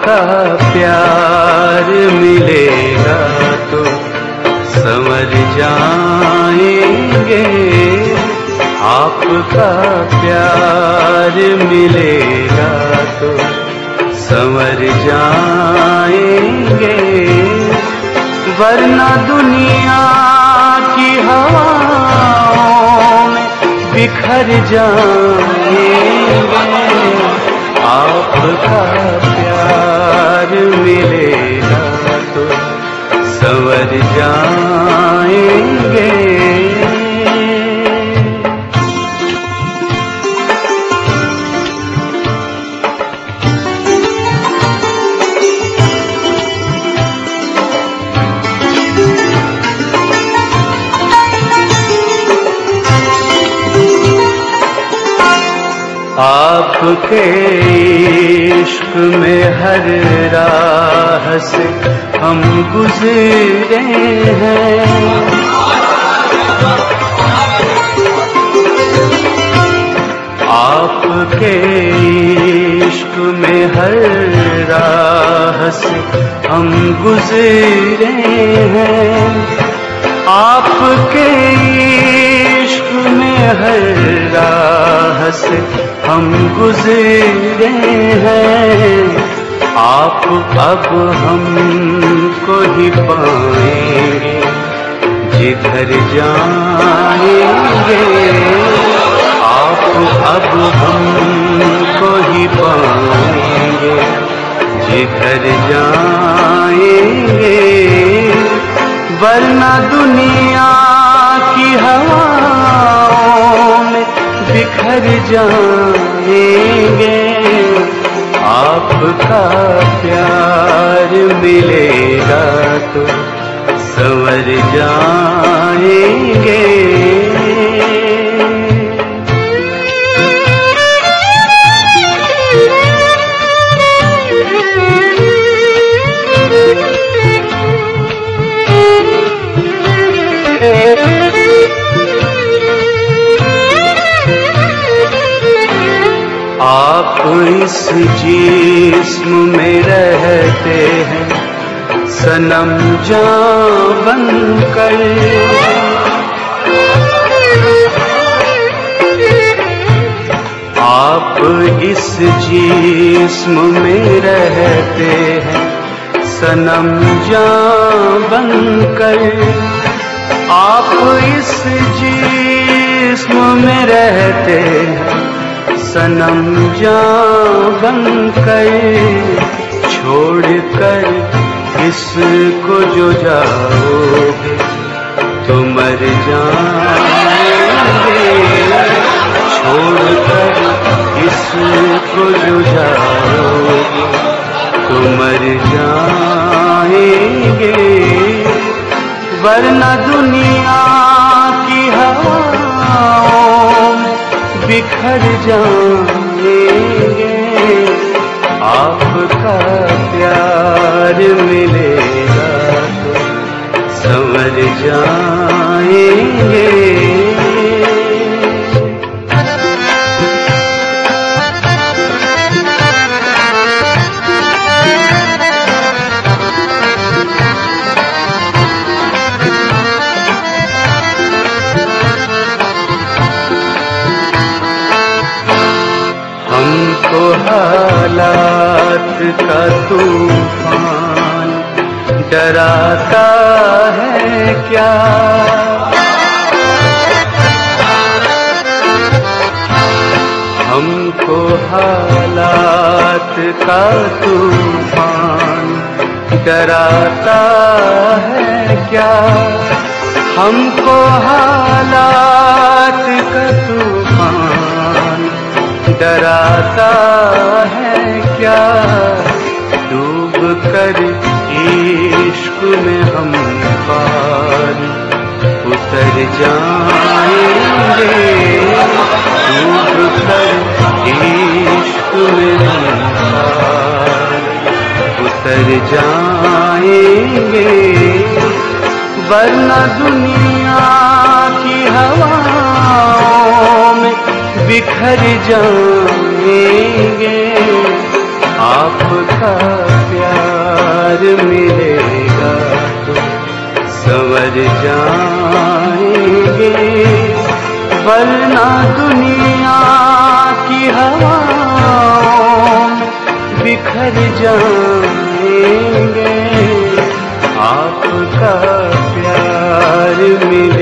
आपका प्यार मिलेगा तो संवर जाएंगे। आपका प्यार मिलेगा तो संवर जाएंगे, वरना दुनिया की हवाओं में बिखर जाएंगे। आपका प्यार मिलेगा तो संवर जाएंगे। आपके इश्क में हर राह से हम गुजरे हैं। आपके इश्क में हर राह से हम गुजरे हैं। आपके इश्क में हर राह से हम गुजरे हैं। आप अब हमको ही पाएंगे जिधर जाएंगे। आप अब हमको ही पाएंगे जिधर जाएंगे, वरना दुनिया की हवाओं में बिखर जाएंगे। आपका प्यार मिलेगा तो संवर जाएंगे। आप इस जिस्म में रहते हैं सनम जान बनकर। आप इस जिस्म में रहते हैं सनम जान बनकर। आप इस जिस्म में रहते हैं सनम जान बनकर। छोड़कर इसको जो जाओगे तो मर जाएंगे। छोड़कर इसको जो जाओगे तो मर जाएंगे, वरना दुनिया की हवाओं में बिखर जाएंगे। आपका प्यार मिलेगा तो संवर जाएंगे। हमको हालात का तूफान डराता है क्या? हमको हालात का तूफान डराता है क्या? हमको हालात का तूफान डराता है क्या? डूब कर इश्क में हम पार उतर जाएंगे। डूब कर इश्क में हम पार उतर जाएंगे, वरना दुनिया की हवाओं में बिखर जाएंगे। आपका प्यार मिलेगा तो संवर जाएंगे, वरना दुनिया की हवाओं बिखर जाएंगे। आपका प्यार मिलेगा